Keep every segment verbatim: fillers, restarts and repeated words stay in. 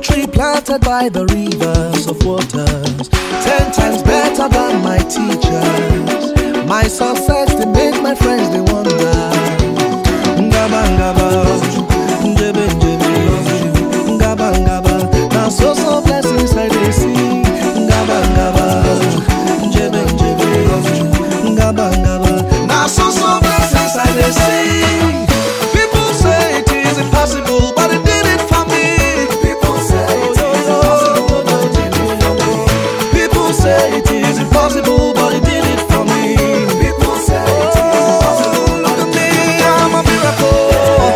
tree planted by the rivers of waters, ten times better than my teachers. My success, they make my friends, they wonder. Ngaba ngaba, njebe njebe, ngaba ngaba. Now so so blessings I they see. Ngaba ngaba, njebe njebe, ngaba ngaba. Now so so blessings I they see. People say it is impossible, but it did it for me. People say it is impossible, but it did it for me. People say it is impossible, but it did it for me. People say it is impossible. Look at me, I'm a miracle.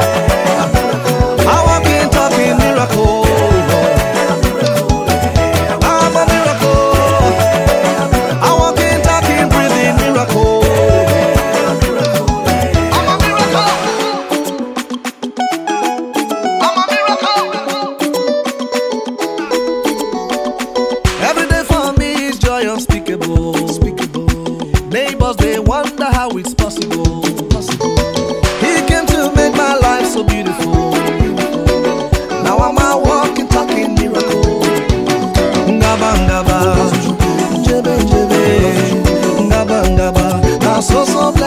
I walk in talking miracle. I'm a miracle. I walk in talking breathing miracle. I'm a miracle. I'm a miracle. Every day for me is joy unspeakable. Unspeakable. Neighbors, they wonder how it's possible. Possible. He came to make my life so beautiful. Now I'm a walking, talking miracle. Ngaba ngaba, njebe njebe, ngaba ngaba. Now so so